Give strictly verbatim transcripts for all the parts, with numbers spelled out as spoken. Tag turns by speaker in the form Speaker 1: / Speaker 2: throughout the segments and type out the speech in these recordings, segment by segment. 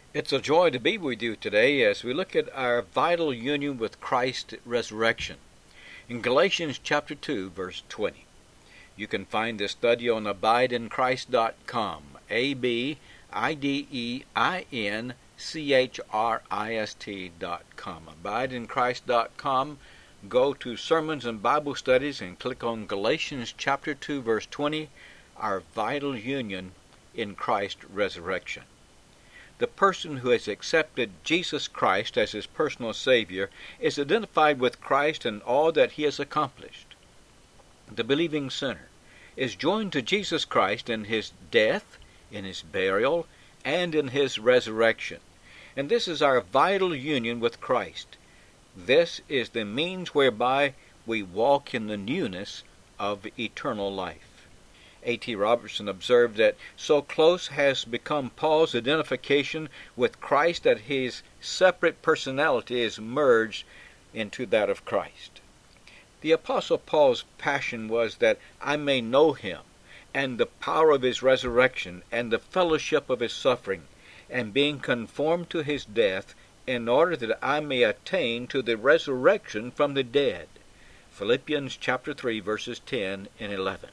Speaker 1: It's a joy to be with you today as we look at our vital union with Christ's resurrection. In Galatians chapter two, verse twenty, you can find this study on abide in christ dot com, A B I D E I N C H R I S T dot com. abide in christ dot com. Go to Sermons and Bible Studies and click on Galatians chapter two, verse twenty, our vital union in Christ's resurrection. The person who has accepted Jesus Christ as his personal Savior is identified with Christ and all that he has accomplished. The believing sinner is joined to Jesus Christ in his death, in his burial, and in his resurrection. And this is our vital union with Christ. This is the means whereby we walk in the newness of eternal life. A T Robertson observed that so close has become Paul's identification with Christ that his separate personality is merged into that of Christ. The Apostle Paul's passion was that I may know him, and the power of his resurrection, and the fellowship of his suffering, and being conformed to his death, in order that I may attain to the resurrection from the dead. Philippians chapter three, verses ten and eleven.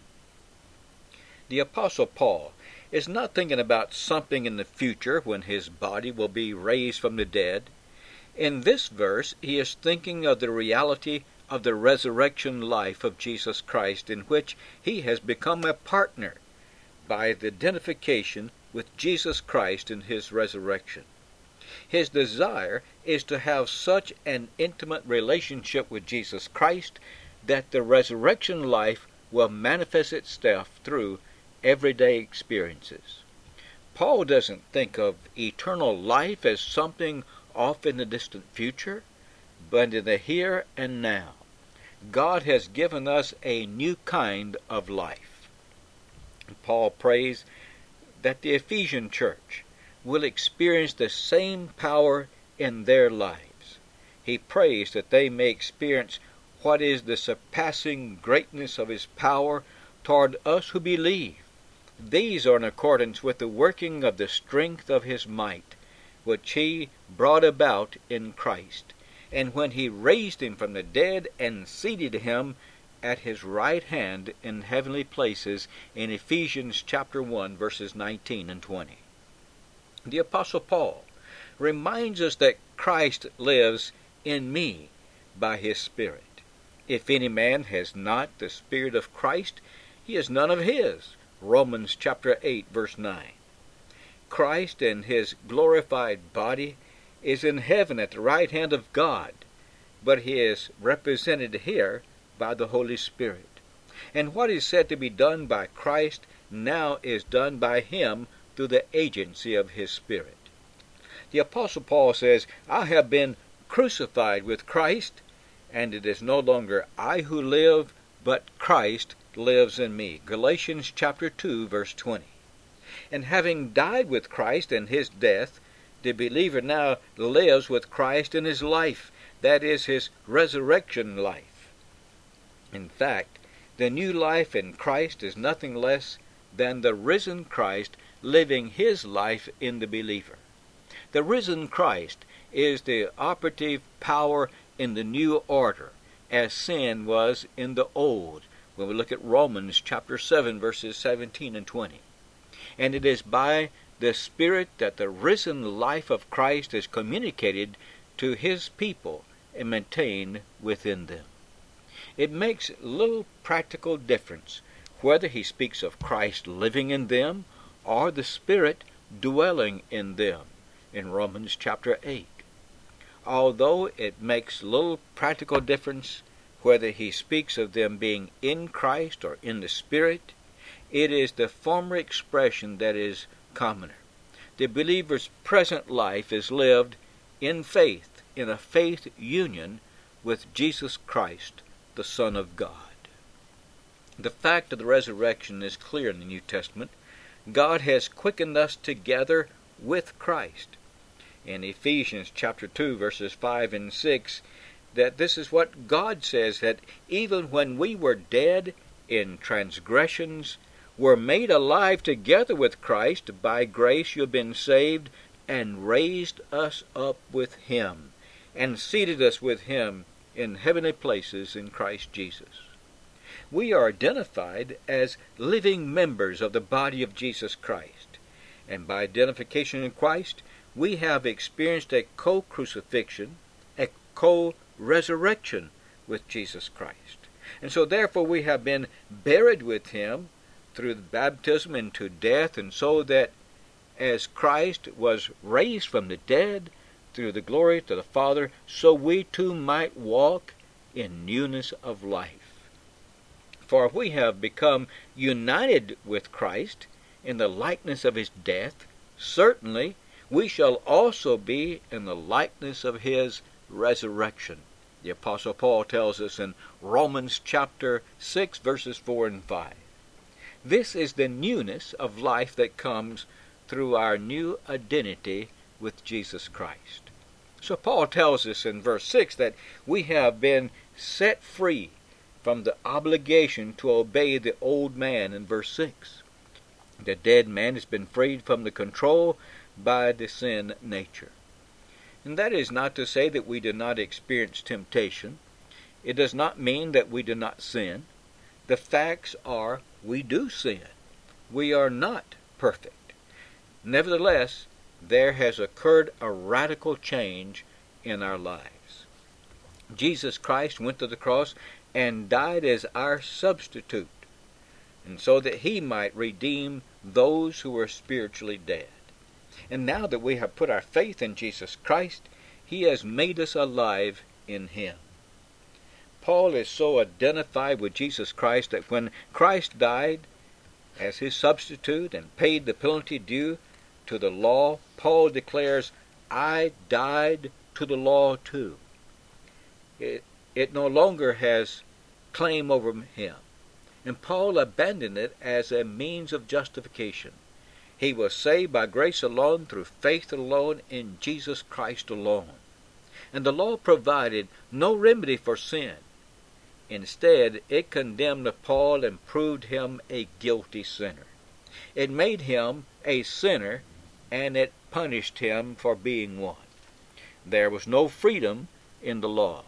Speaker 1: The Apostle Paul is not thinking about something in the future when his body will be raised from the dead. In this verse, he is thinking of the reality of the resurrection life of Jesus Christ, in which he has become a partner by the identification with Jesus Christ in his resurrection. His desire is to have such an intimate relationship with Jesus Christ that the resurrection life will manifest itself through everyday experiences. Paul doesn't think of eternal life as something off in the distant future, but in the here and now. God has given us a new kind of life. Paul prays that the Ephesian church will experience the same power in their lives. He prays that they may experience what is the surpassing greatness of his power toward us who believe. These are in accordance with the working of the strength of his might, which he brought about in Christ, and when he raised him from the dead and seated him at his right hand in heavenly places, in Ephesians chapter one, verses nineteen and twenty. The Apostle Paul reminds us that Christ lives in me by his Spirit. If any man has not the Spirit of Christ, he is none of his. Romans chapter eight, verse nine. Christ in his glorified body is in heaven at the right hand of God, but he is represented here by the Holy Spirit. And what is said to be done by Christ now is done by him through the agency of his Spirit. The Apostle Paul says, I have been crucified with Christ, and it is no longer I who live, but Christ lives in me. Galatians chapter two, verse twenty. And having died with Christ in his death, the believer now lives with Christ in his life, that is, his resurrection life. In fact, the new life in Christ is nothing less than the risen Christ living his life in the believer. The risen Christ is the operative power in the new order, as sin was in the old, when we look at Romans chapter seven, verses seventeen and twenty. And it is by the Spirit that the risen life of Christ is communicated to his people and maintained within them. It makes little practical difference whether he speaks of Christ living in them or the Spirit dwelling in them in Romans chapter eight. Although it makes little practical difference whether he speaks of them being in Christ or in the Spirit, it is the former expression that is commoner. The believer's present life is lived in faith, in a faith union with Jesus Christ, the Son of God. The fact of the resurrection is clear in the New Testament. God has quickened us together with Christ. In Ephesians chapter two, verses five and six, that this is what God says, that even when we were dead in transgressions, were made alive together with Christ. By grace you have been saved and raised us up with him, and seated us with him in heavenly places in Christ Jesus. We are identified as living members of the body of Jesus Christ, and by identification in Christ, we have experienced a co-crucifixion, a co-resurrection with Jesus Christ. And so therefore we have been buried with him through the baptism into death, and so that as Christ was raised from the dead through the glory to the Father, so we too might walk in newness of life. For if we have become united with Christ in the likeness of his death, certainly we shall also be in the likeness of his resurrection. The Apostle Paul tells us in Romans chapter six, verses four and five. This is the newness of life that comes through our new identity with Jesus Christ. So Paul tells us in verse six that we have been set free from the obligation to obey the old man in verse six. The dead man has been freed from the control by the sin nature. And that is not to say that we do not experience temptation. It does not mean that we do not sin. The facts are we do sin. We are not perfect. Nevertheless, there has occurred a radical change in our lives. Jesus Christ went to the cross and died as our substitute, and so that he might redeem those who were spiritually dead. And now that we have put our faith in Jesus Christ, he has made us alive in him. Paul is so identified with Jesus Christ that when Christ died as his substitute and paid the penalty due to the law, Paul declares, I died to the law too. It, it no longer has claim over him. And Paul abandoned it as a means of justification. He was saved by grace alone, through faith alone, in Jesus Christ alone. And the law provided no remedy for sin. Instead, it condemned Paul and proved him a guilty sinner. It made him a sinner, and it punished him for being one. There was no freedom in the law.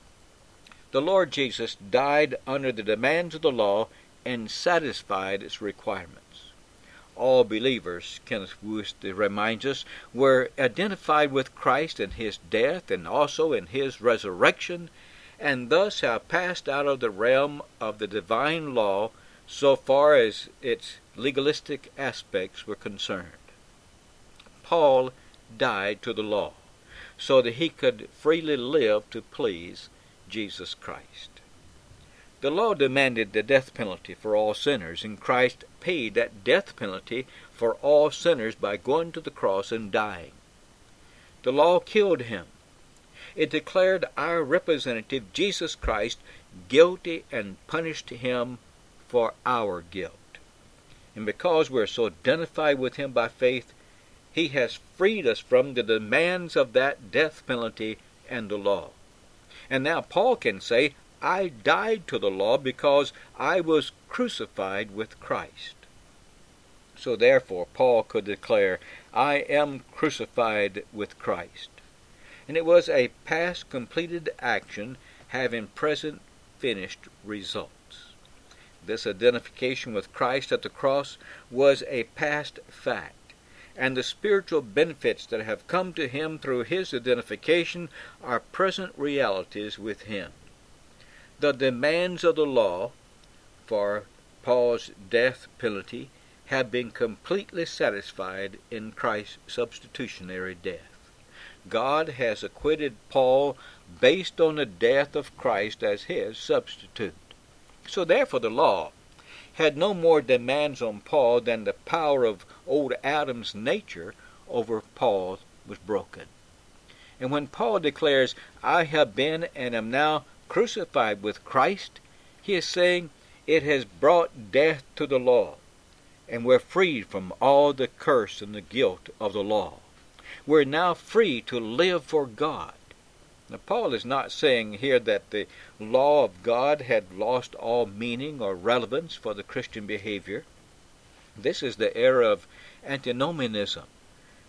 Speaker 1: The Lord Jesus died under the demands of the law and satisfied its requirements. All believers, Kenneth Wuest reminds us, were identified with Christ in his death and also in his resurrection, and thus have passed out of the realm of the divine law so far as its legalistic aspects were concerned. Paul died to the law so that he could freely live to please Jesus Christ. The law demanded the death penalty for all sinners, and Christ paid that death penalty for all sinners by going to the cross and dying. The law killed him. It declared our representative, Jesus Christ, guilty and punished him for our guilt. And because we're so identified with him by faith, he has freed us from the demands of that death penalty and the law. And now Paul can say, I died to the law because I was crucified with Christ. So therefore Paul could declare, I am crucified with Christ. And it was a past completed action having present finished results. This identification with Christ at the cross was a past fact, and the spiritual benefits that have come to him through his identification are present realities with him. The demands of the law for Paul's death penalty have been completely satisfied in Christ's substitutionary death. God has acquitted Paul based on the death of Christ as his substitute. So therefore the law had no more demands on Paul than the power of old Adam's nature over Paul was broken. And when Paul declares, I have been and am now crucified with Christ, he is saying it has brought death to the law, and we're freed from all the curse and the guilt of the law. We're now free to live for God. Now, Paul is not saying here that the law of God had lost all meaning or relevance for the Christian behavior. This is the era of antinomianism,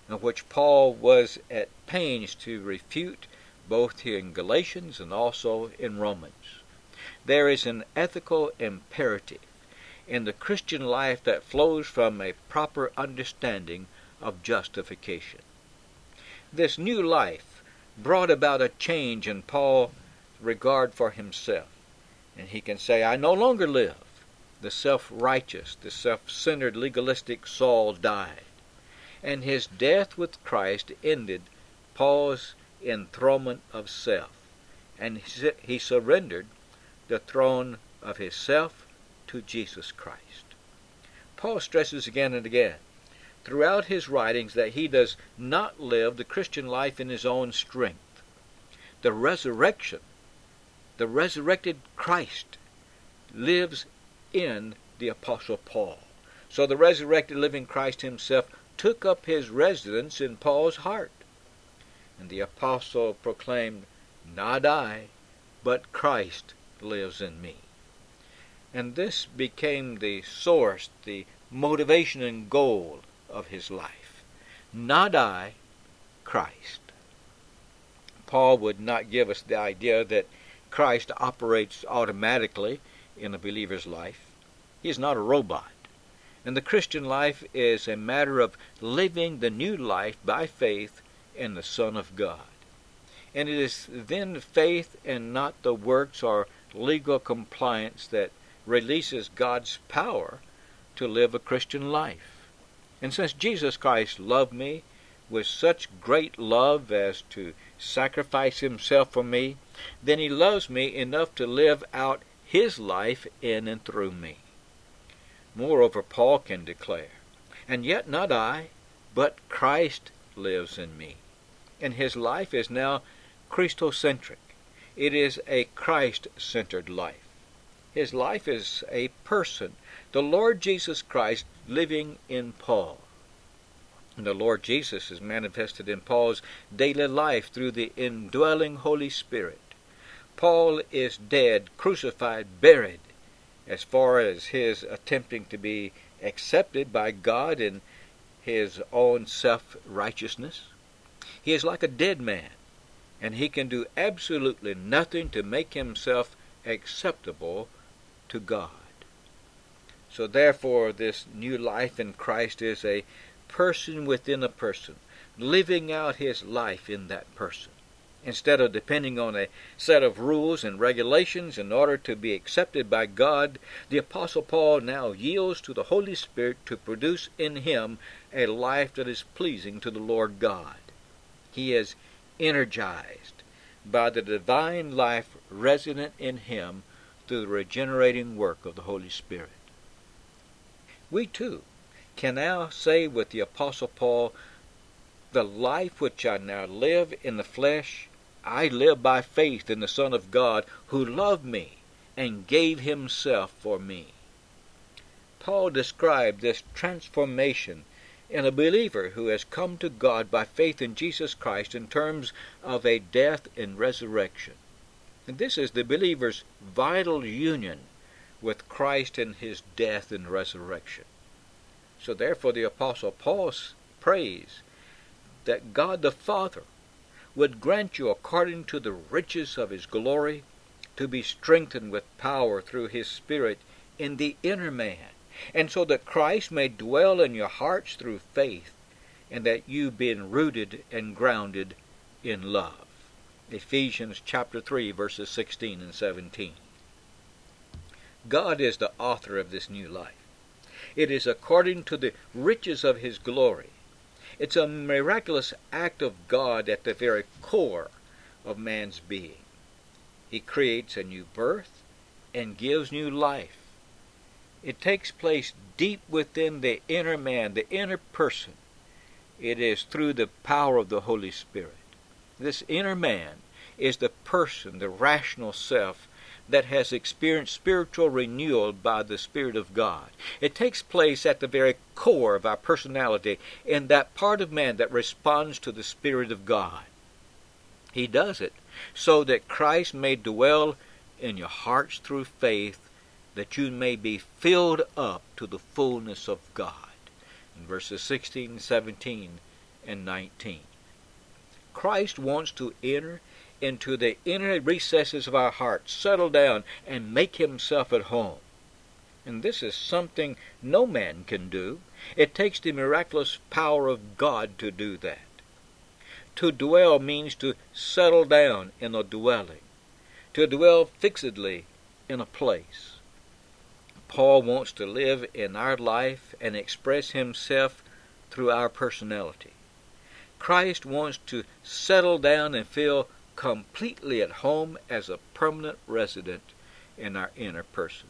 Speaker 1: and which Paul was at pains to refute both here in Galatians and also in Romans. There is an ethical imperative in the Christian life that flows from a proper understanding of justification. This new life brought about a change in Paul's regard for himself. And he can say, I no longer live. The self-righteous, the self-centered, legalistic Saul died. And his death with Christ ended Paul's enthronement of self. And he surrendered the throne of his self to Jesus Christ. Paul stresses again and again throughout his writings that he does not live the Christian life in his own strength. The resurrection, the resurrected Christ, lives in the Apostle Paul. So the resurrected living Christ himself took up his residence in Paul's heart. And the Apostle proclaimed, not I, but Christ lives in me. And this became the source, the motivation and goal of his life. Not I, Christ. Paul would not give us the idea that Christ operates automatically in a believer's life. He is not a robot. And the Christian life is a matter of living the new life by faith in the Son of God. And it is then faith and not the works or legal compliance that releases God's power to live a Christian life. And since Jesus Christ loved me with such great love as to sacrifice himself for me, then he loves me enough to live out his life in and through me. Moreover, Paul can declare, and yet not I, but Christ lives in me. And his life is now Christocentric. It is a Christ-centered life. His life is a person, the Lord Jesus Christ, living in Paul. And the Lord Jesus is manifested in Paul's daily life through the indwelling Holy Spirit. Paul is dead, crucified, buried, as far as his attempting to be accepted by God in his own self-righteousness. He is like a dead man, and he can do absolutely nothing to make himself acceptable to God. So therefore, this new life in Christ is a person within a person, living out his life in that person. Instead of depending on a set of rules and regulations in order to be accepted by God, the Apostle Paul now yields to the Holy Spirit to produce in him a life that is pleasing to the Lord God. He is energized by the divine life resident in him through the regenerating work of the Holy Spirit. We too can now say with the Apostle Paul, the life which I now live in the flesh, I live by faith in the Son of God, who loved me and gave himself for me. Paul described this transformation in a believer who has come to God by faith in Jesus Christ in terms of a death and resurrection. And this is the believer's vital union with Christ in his death and resurrection. So therefore the Apostle Paul prays that God the Father would grant you according to the riches of his glory to be strengthened with power through his Spirit in the inner man, and so that Christ may dwell in your hearts through faith, and that you being rooted and grounded in love. Ephesians chapter three, verses sixteen and seventeen. God is the author of this new life. It is according to the riches of his glory. It's a miraculous act of God at the very core of man's being. He creates a new birth and gives new life. It takes place deep within the inner man, the inner person. It is through the power of the Holy Spirit. This inner man is the person, the rational self, that has experienced spiritual renewal by the Spirit of God. It takes place at the very core of our personality, in that part of man that responds to the Spirit of God. He does it so that Christ may dwell in your hearts through faith, that you may be filled up to the fullness of God. In verses sixteen and seventeen, nineteen. Christ wants to enter into the inner recesses of our hearts, settle down, and make himself at home. And this is something no man can do. It takes the miraculous power of God to do that. To dwell means to settle down in a dwelling, to dwell fixedly in a place. Paul wants to live in our life and express himself through our personality. Christ wants to settle down and feel completely at home as a permanent resident in our inner person.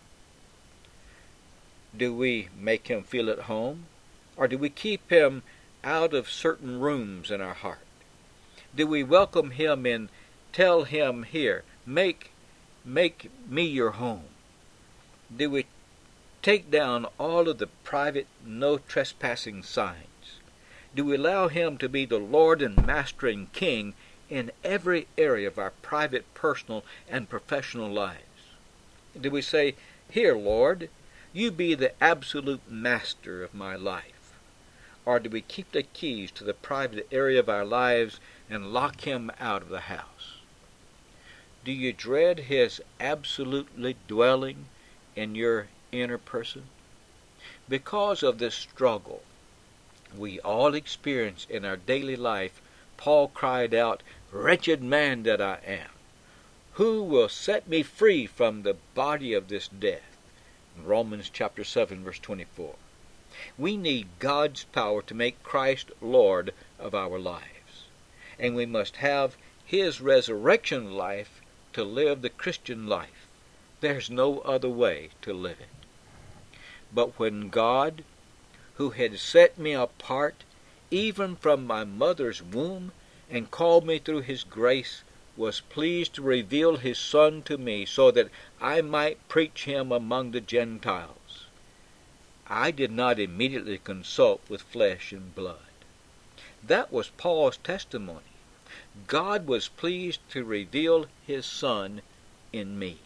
Speaker 1: Do we make him feel at home, or do we keep him out of certain rooms in our heart? Do we welcome him and tell him, here, make, make me your home? Do we take down all of the private no trespassing signs? Do we allow him to be the Lord and Master and King in every area of our private, personal, and professional lives? Do we say, here, Lord, you be the absolute master of my life? Or do we keep the keys to the private area of our lives and lock him out of the house? Do you dread his absolutely dwelling in your inner person? Because of this struggle we all experience in our daily life, Paul cried out, wretched man that I am, who will set me free from the body of this death? In Romans chapter seven, verse twenty-four. We need God's power to make Christ Lord of our lives. And we must have his resurrection life to live the Christian life. There's no other way to live it. But when God, who had set me apart even from my mother's womb and called me through his grace, was pleased to reveal his Son to me so that I might preach him among the Gentiles, I did not immediately consult with flesh and blood. That was Paul's testimony. God was pleased to reveal his Son in me.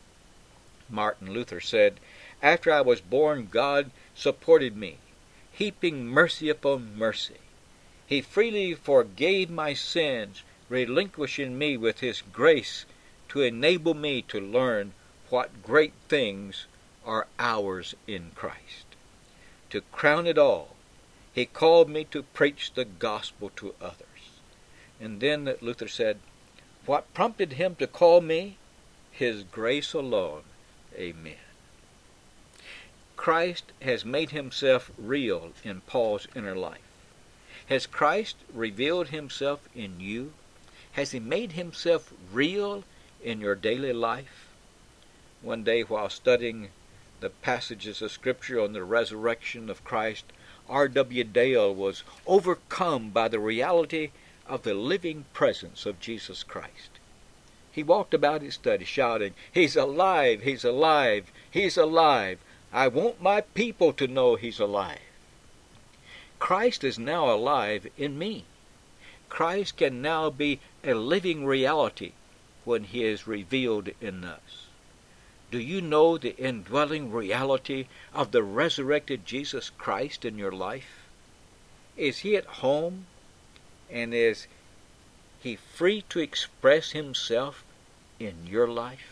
Speaker 1: Martin Luther said, after I was born, God supported me, heaping mercy upon mercy. He freely forgave my sins, relinquishing me with his grace to enable me to learn what great things are ours in Christ. To crown it all, he called me to preach the gospel to others. And then Luther said, what prompted him to call me? His grace alone. Amen. Christ has made himself real in Paul's inner life. Has Christ revealed himself in you? Has he made himself real in your daily life? One day while studying the passages of Scripture on the resurrection of Christ, R W Dale was overcome by the reality of the living presence of Jesus Christ. He walked about his study shouting, he's alive, he's alive, he's alive. I want my people to know he's alive. Christ is now alive in me. Christ can now be a living reality when he is revealed in us. Do you know the indwelling reality of the resurrected Jesus Christ in your life? Is he at home? And is he free to express himself in your life?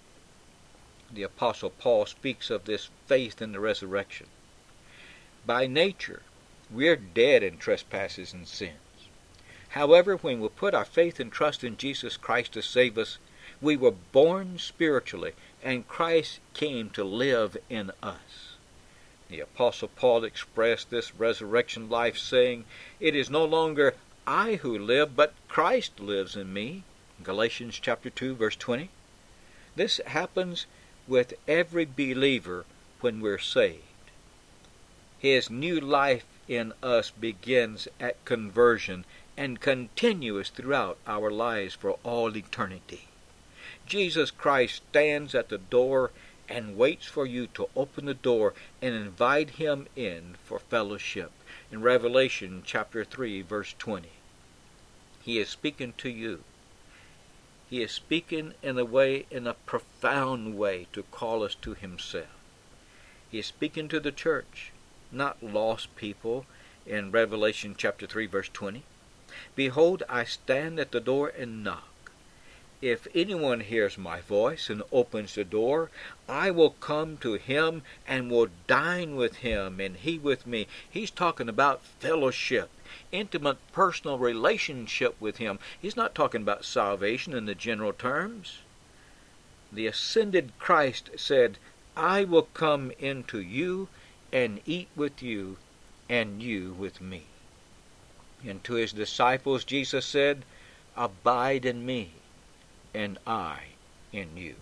Speaker 1: The Apostle Paul speaks of this faith in the resurrection. By nature, we're dead in trespasses and sins. However, when we put our faith and trust in Jesus Christ to save us, we were born spiritually, and Christ came to live in us. The Apostle Paul expressed this resurrection life saying, it is no longer I who live, but Christ lives in me. Galatians chapter two, verse twenty. This happens with every believer when we're saved. His new life in us begins at conversion and continues throughout our lives for all eternity. Jesus Christ stands at the door and waits for you to open the door and invite him in for fellowship. In Revelation chapter three, verse twenty. He is speaking to you. He is speaking in a way, in a profound way, to call us to himself. He is speaking to the church, not lost people. in Revelation chapter three, verse twenty. Behold, I stand at the door and knock. If anyone hears my voice and opens the door, I will come to him and will dine with him and he with me. He's talking about fellowship, intimate personal relationship with him. He's not talking about salvation in the general terms. The ascended Christ said, I will come into you and eat with you and you with me. And to his disciples Jesus said, abide in me and I in you.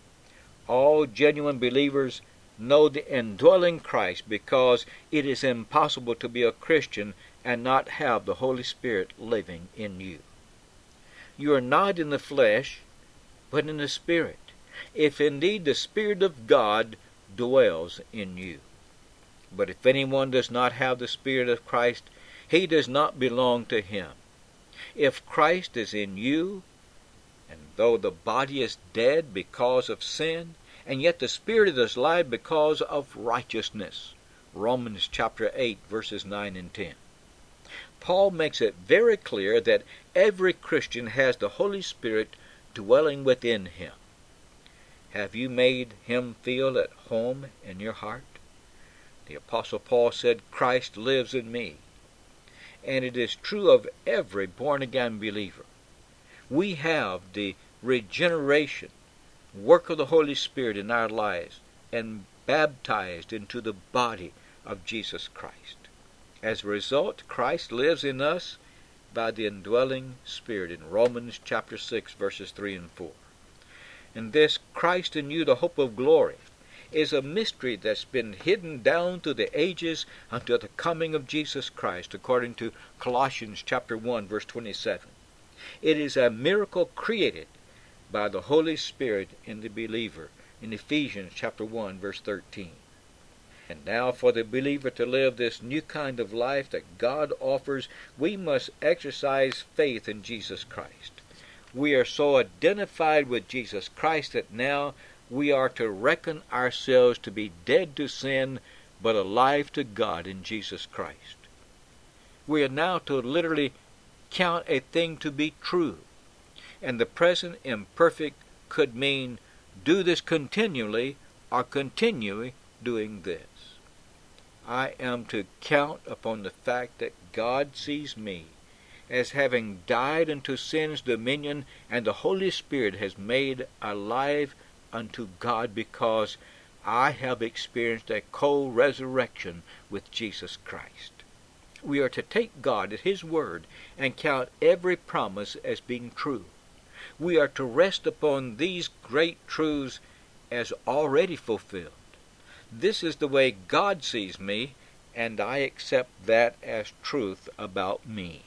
Speaker 1: All genuine believers know the indwelling Christ because it is impossible to be a Christian and not have the Holy Spirit living in you. You are not in the flesh, but in the Spirit, if indeed the Spirit of God dwells in you. But if anyone does not have the Spirit of Christ, he does not belong to him. If Christ is in you, and though the body is dead because of sin, and yet the Spirit is alive because of righteousness. Romans chapter eight, verses nine and ten. Paul makes it very clear that every Christian has the Holy Spirit dwelling within him. Have you made him feel at home in your heart? The Apostle Paul said, Christ lives in me. And it is true of every born-again believer. We have the regeneration, work of the Holy Spirit in our lives, and baptized into the body of Jesus Christ. As a result, Christ lives in us by the indwelling Spirit in Romans chapter six, verses three and four. And this Christ in you, the hope of glory, is a mystery that's been hidden down through the ages until the coming of Jesus Christ, according to Colossians chapter one, verse twenty-seven. It is a miracle created by the Holy Spirit in the believer, in Ephesians chapter one, verse thirteen. And now for the believer to live this new kind of life that God offers, we must exercise faith in Jesus Christ. We are so identified with Jesus Christ that now we are to reckon ourselves to be dead to sin, but alive to God in Jesus Christ. We are now to literally count a thing to be true. And the present imperfect could mean do this continually or continue doing this. I am to count upon the fact that God sees me as having died unto sin's dominion, and the Holy Spirit has made alive unto God because I have experienced a co-resurrection with Jesus Christ. We are to take God at His word and count every promise as being true. We are to rest upon these great truths as already fulfilled. This is the way God sees me, and I accept that as truth about me.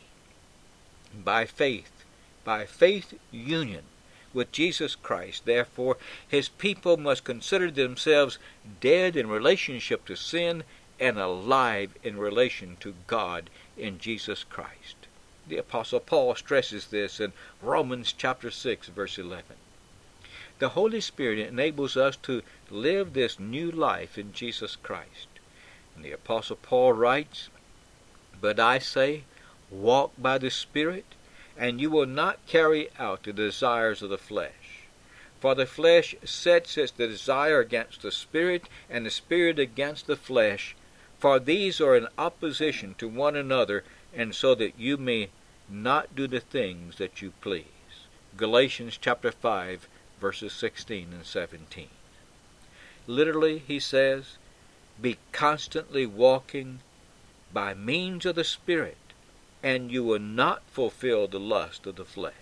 Speaker 1: By faith, by faith union with Jesus Christ, therefore, His people must consider themselves dead in relationship to sin and alive in relation to God in Jesus Christ. The Apostle Paul stresses this in Romans chapter six, verse eleven. The Holy Spirit enables us to live this new life in Jesus Christ. And the Apostle Paul writes, But I say, walk by the Spirit, and you will not carry out the desires of the flesh. For the flesh sets its desire against the Spirit, and the Spirit against the flesh, for these are in opposition to one another, and so that you may not do the things that you please. Galatians chapter five, verses sixteen and seventeen. Literally, he says, be constantly walking by means of the Spirit, and you will not fulfill the lust of the flesh.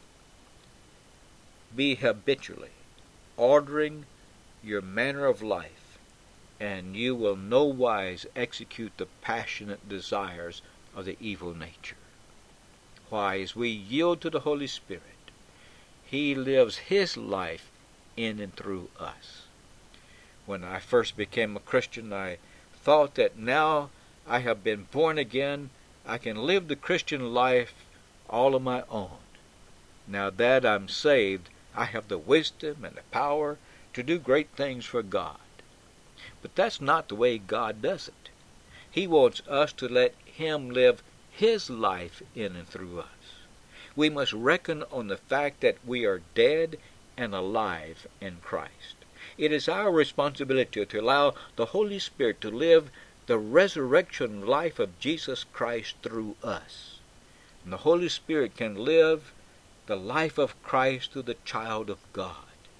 Speaker 1: Be habitually ordering your manner of life, and you will no wise execute the passionate desires of the evil nature. Why, as we yield to the Holy Spirit, He lives His life in and through us. When I first became a Christian, I thought that now I have been born again, I can live the Christian life all on my own. Now that I'm saved, I have the wisdom and the power to do great things for God. But that's not the way God does it. He wants us to let him live his life in and through us. We must reckon on the fact that we are dead and alive in Christ. It is our responsibility to allow the Holy Spirit to live the resurrection life of Jesus Christ through us. And the Holy Spirit can live the life of Christ through the child of God.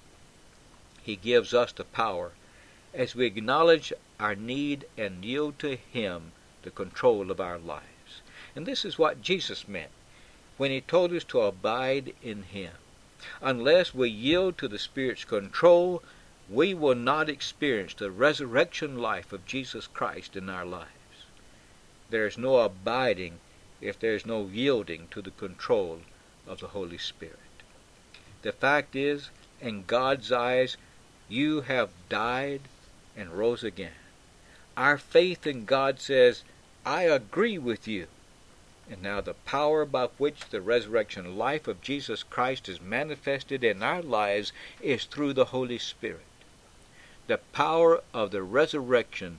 Speaker 1: He gives us the power as we acknowledge our need and yield to him the control of our lives. And this is what Jesus meant when he told us to abide in him. Unless we yield to the Spirit's control, we will not experience the resurrection life of Jesus Christ in our lives. There is no abiding if there is no yielding to the control of the Holy Spirit. The fact is, in God's eyes, you have died and rose again. Our faith in God says, I agree with you. And now the power by which the resurrection life of Jesus Christ is manifested in our lives is through the Holy Spirit. The power of the resurrection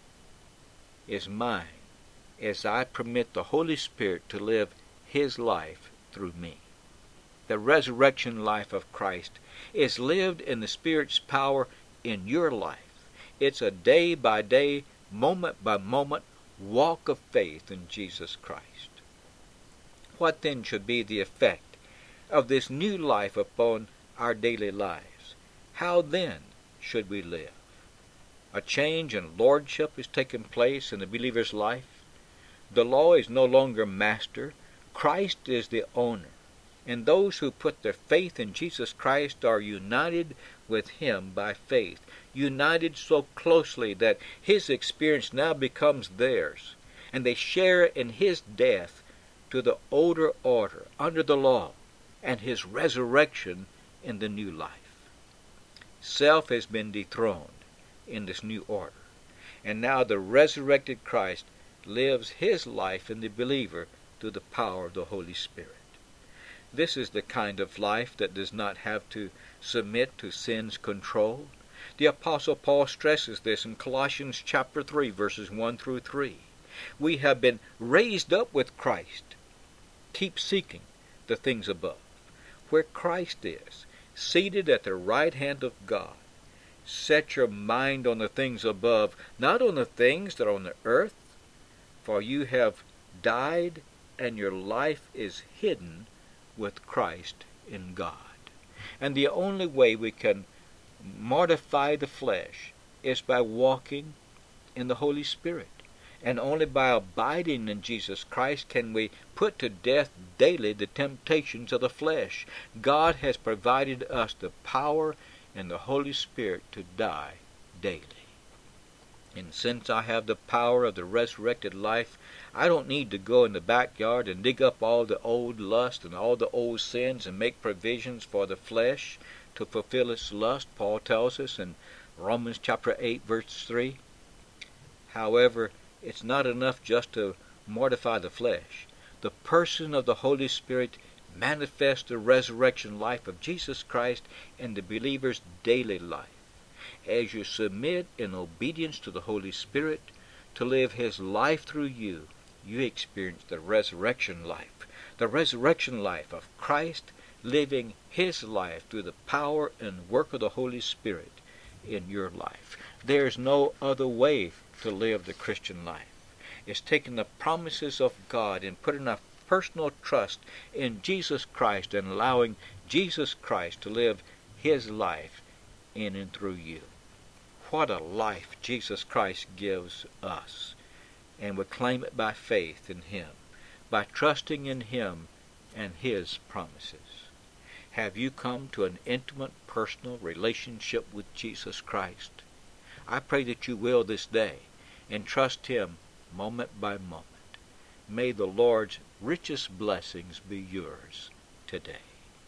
Speaker 1: is mine as I permit the Holy Spirit to live his life through me. The resurrection life of Christ is lived in the Spirit's power in your life. It's a day-by-day, moment-by-moment walk of faith in Jesus Christ. What then should be the effect of this new life upon our daily lives? How then should we live? A change in lordship is taking place in the believer's life. The law is no longer master. Christ is the owner. And those who put their faith in Jesus Christ are united with him by faith, united so closely that his experience now becomes theirs, and they share in his death to the older order under the law and his resurrection in the new life. Self has been dethroned in this new order, and now the resurrected Christ lives his life in the believer through the power of the Holy Spirit. This is the kind of life that does not have to submit to sin's control. The Apostle Paul stresses this in Colossians chapter three, verses one through three. We have been raised up with Christ. Keep seeking the things above, where Christ is, seated at the right hand of God. Set your mind on the things above, not on the things that are on the earth, for you have died, and your life is hidden with Christ in God. And the only way we can mortify the flesh is by walking in the Holy Spirit. And only by abiding in Jesus Christ can we put to death daily the temptations of the flesh. God has provided us the power and the Holy Spirit to die daily. And since I have the power of the resurrected life, I don't need to go in the backyard and dig up all the old lust and all the old sins and make provisions for the flesh to fulfill its lust, Paul tells us in Romans chapter eight, verse three. However, it's not enough just to mortify the flesh. The person of the Holy Spirit manifests the resurrection life of Jesus Christ in the believer's daily life. As you submit in obedience to the Holy Spirit to live his life through you, you experience the resurrection life. The resurrection life of Christ living his life through the power and work of the Holy Spirit in your life. There's no other way to live the Christian life. It's taking the promises of God and putting a personal trust in Jesus Christ and allowing Jesus Christ to live his life in and through you. What a life Jesus Christ gives us. And we claim it by faith in him, by trusting in him and his promises. Have you come to an intimate, personal relationship with Jesus Christ? I pray that you will this day and trust him moment by moment. May the Lord's richest blessings be yours today.